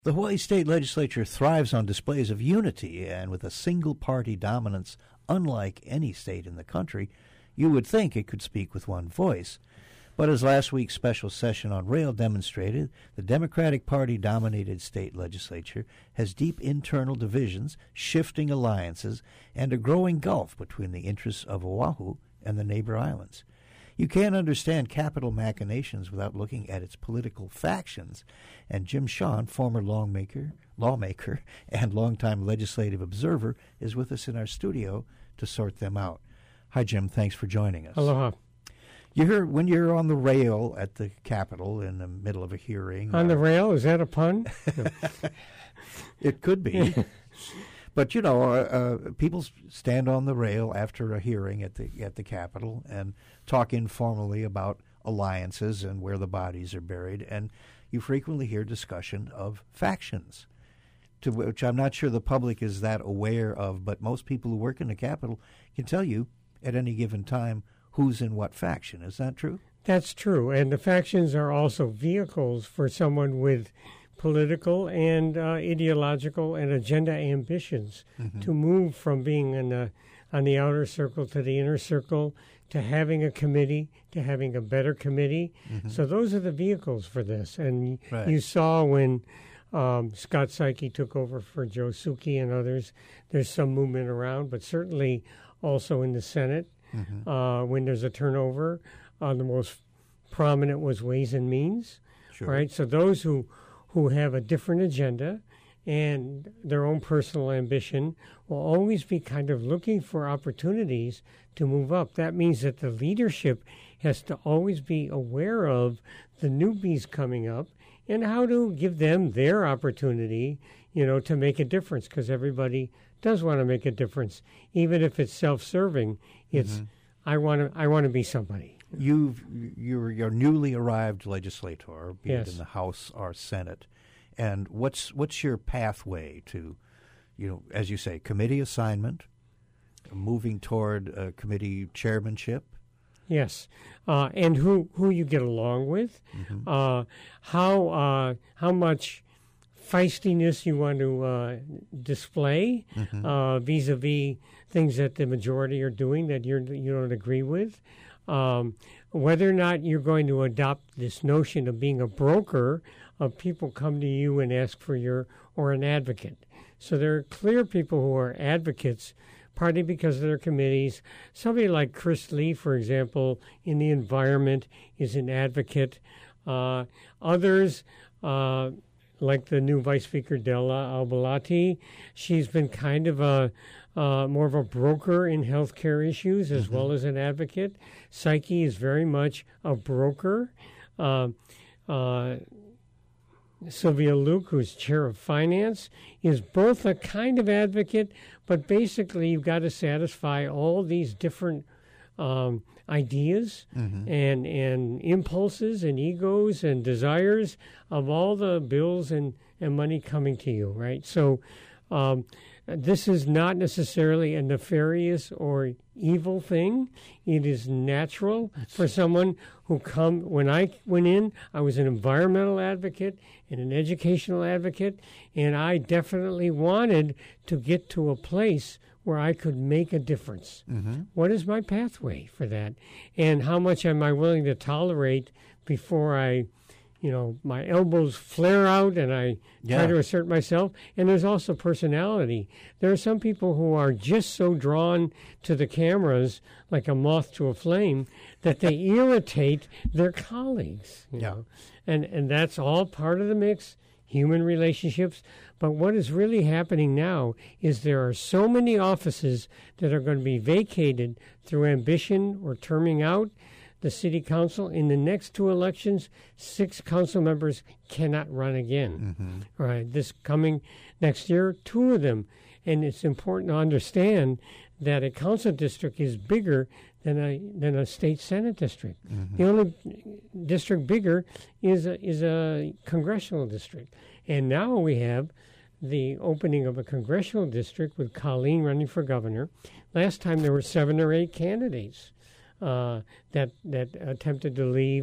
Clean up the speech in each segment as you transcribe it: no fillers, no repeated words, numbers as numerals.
The Hawaii State Legislature thrives on displays of unity, and with a single-party dominance unlike any state in the country, you would think it could speak with one voice. But as last week's special session on rail demonstrated, the Democratic Party-dominated state legislature has deep internal divisions, shifting alliances, and a growing gulf between the interests of Oahu and the neighbor islands. You can't understand capital machinations without looking at its political factions, and Jim Sean, former lawmaker and longtime legislative observer, is with us in our studio to sort them out. Hi, Jim. Thanks for joining us. Aloha. When you're on the rail at the Capitol in the middle of a hearing. On the rail? Is that a pun? It could be. But, people stand on the rail after a hearing at the Capitol and talk informally about alliances and where the bodies are buried, and you frequently hear discussion of factions, to which I'm not sure the public is that aware of, but most people who work in the Capitol can tell you at any given time who's in what faction. Is that true? That's true, and the factions are also vehicles for someone with political and ideological and agenda ambitions to move from being on the outer circle to the inner circle, to having a committee, to having a better committee. So those are the vehicles for this. And right. You saw when Scott Saiki took over for Joe Suki and others, there's some movement around, but certainly also in the Senate, when there's a turnover, the most prominent was Ways and Means. Sure. Right? So those who have a different agenda and their own personal ambition will always be kind of looking for opportunities to move up. That means that the leadership has to always be aware of the newbies coming up and how to give them their opportunity, to make a difference, because everybody does want to make a difference. Even if it's self-serving, it's I want to be somebody. You're newly arrived legislator, be Yes. it in the House or Senate, and what's your pathway to, as you say, committee assignment, moving toward committee chairmanship? Yes, and who you get along with, how much feistiness you want to display vis-a-vis things that the majority are doing that you don't agree with. Whether or not you're going to adopt this notion of being a broker, of people come to you and ask for or an advocate. So there are clear people who are advocates, partly because of their committees. Somebody like Chris Lee, for example, in the environment, is an advocate. Others, like the new Vice Speaker Della Albalati, she's been kind of more of a broker in healthcare issues as well as an advocate. Saiki is very much a broker. Sylvia Luke, who's chair of finance, is both a kind of advocate, but basically you've got to satisfy all these different ideas and impulses and egos and desires of all the bills and money coming to you, right? So this is not necessarily a nefarious or evil thing. It is natural for someone who when I went in, I was an environmental advocate and an educational advocate, and I definitely wanted to get to a place where I could make a difference. What is my pathway for that? And how much am I willing to tolerate before my elbows flare out and I try to assert myself? And there's also personality. There are some people who are just so drawn to the cameras like a moth to a flame that they irritate their colleagues. You know? And that's all part of the mix, human relationships. But what is really happening now is there are so many offices that are going to be vacated through ambition or terming out the city council. In the next two elections, 6 council members cannot run again. Right, this coming next year, 2 of them. And it's important to understand that a council district is bigger than a state senate district. The only district bigger is a congressional district. And now we have the opening of a congressional district with Colleen running for governor. Last time there were 7 or 8 candidates that attempted to leave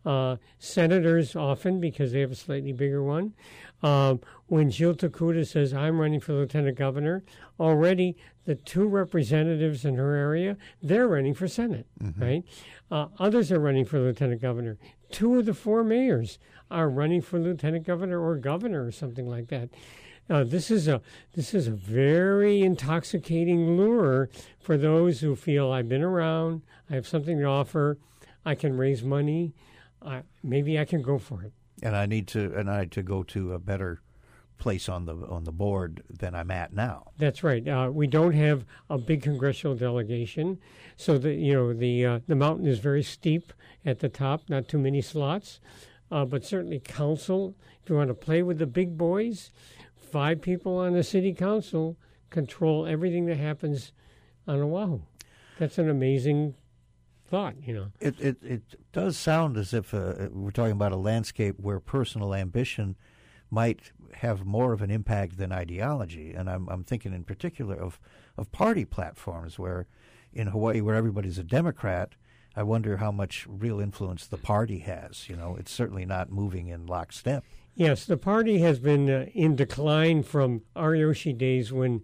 senators often because they have a slightly bigger one. When Jill Takuda says, I'm running for lieutenant governor, already the 2 representatives in her area, they're running for Senate, right? Others are running for lieutenant governor. 2 of the 4 mayors are running for lieutenant governor or governor or something like that. This is a very intoxicating lure for those who feel I've been around, I have something to offer, I can raise money, maybe I can go for it. And I need to go to a better place on the board than I'm at now. That's right. We don't have a big congressional delegation, so the mountain is very steep at the top. Not too many slots, but certainly council. If you want to play with the big boys, 5 people on the city council control everything that happens on Oahu. That's an amazing thought, It does sound as if we're talking about a landscape where personal ambition might have more of an impact than ideology, and I'm thinking in particular of party platforms where in Hawaii, where everybody's a Democrat, I wonder how much real influence the party has. It's certainly not moving in lockstep. Yes, the party has been in decline from Ariyoshi days when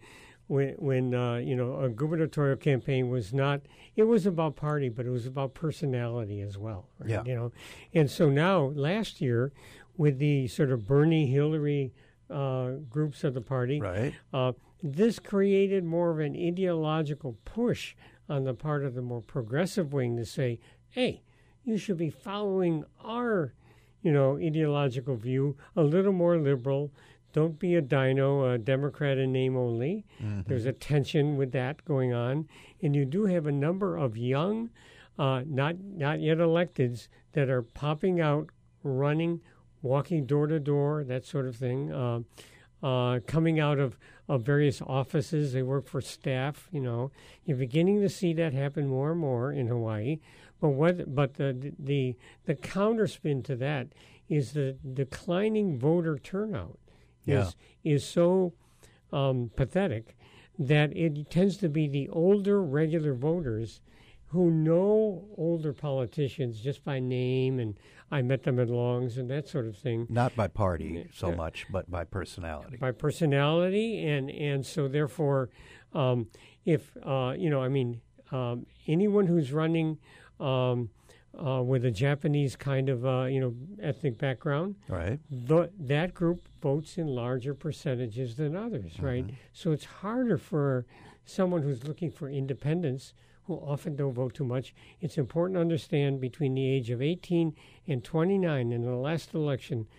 a gubernatorial campaign was not. It was about party, but it was about personality as well. Right? Yeah. And so now, last year, with the sort of Bernie Hillary groups of the party, right, this created more of an ideological push on the part of the more progressive wing to say, "Hey, you should be following our." Ideological view, a little more liberal. Don't be a dino, a Democrat in name only. Mm-hmm. There's a tension with that going on. And you do have a number of young, not yet electeds that are popping out, running, walking door to door, that sort of thing, coming out of various offices. They work for staff, You're beginning to see that happen more and more in Hawaii. But the counterspin to that is the declining voter turnout is so pathetic that it tends to be the older regular voters who know older politicians just by name and I met them at Long's and that sort of thing. Not by party so much, but by personality. By personality, and so therefore, anyone who's running with a Japanese kind of ethnic background, right? That group votes in larger percentages than others, mm-hmm. right? So it's harder for someone who's looking for independence, who often don't vote too much. It's important to understand between the age of 18 and 29 in the last election,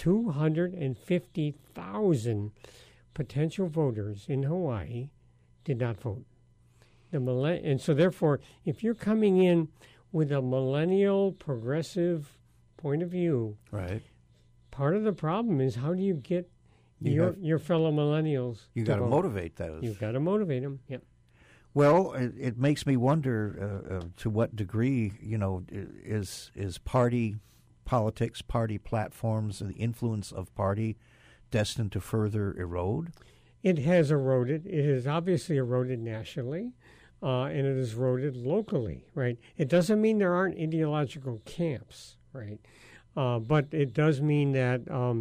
250,000 potential voters in Hawaii did not vote. And so therefore, if you're coming in with a millennial progressive point of view, right, part of the problem is how do you get your fellow millennials you got to motivate those. You've got to motivate them, yeah. Well, it makes me wonder to what degree, is party politics, party platforms, and the influence of party destined to further erode? It has eroded. It has obviously eroded nationally, and it has eroded locally, right? It doesn't mean there aren't ideological camps, right? But it does mean that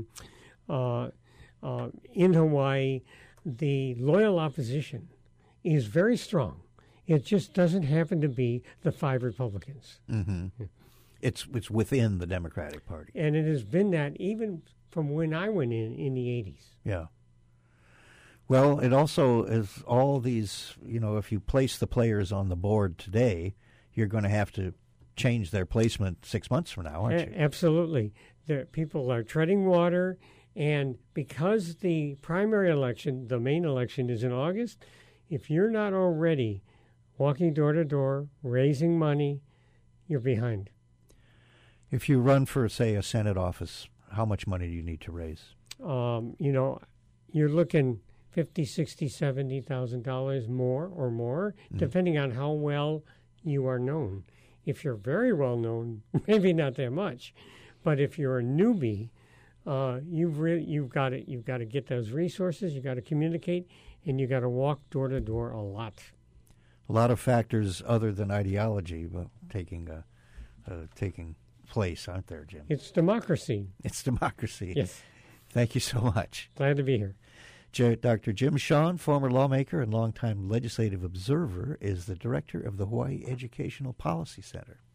in Hawaii, the loyal opposition is very strong. It just doesn't happen to be the 5 Republicans. Mm-hmm. Yeah. It's within the Democratic Party. And it has been that even from when I went in the 80s. Yeah. Well, it also is all these, if you place the players on the board today, you're going to have to change their placement 6 months from now, aren't you? Absolutely. People are treading water, and because the primary election, the main election, is in August, if you're not already walking door to door, raising money, you're behind. If you run for, say, a Senate office, how much money do you need to raise? You're looking $50,000, $60,000, $70,000 more, depending on how well you are known. If you're very well known, maybe not that much, but if you're a newbie, you've got to get those resources. You've got to communicate, and you got to walk door to door a lot. A lot of factors other than ideology taking place, aren't there, Jim? It's democracy. It's democracy. Yes. Thank you so much. Glad to be here. Dr. Jim Shawn, former lawmaker and longtime legislative observer, is the director of the Hawaii Educational Policy Center.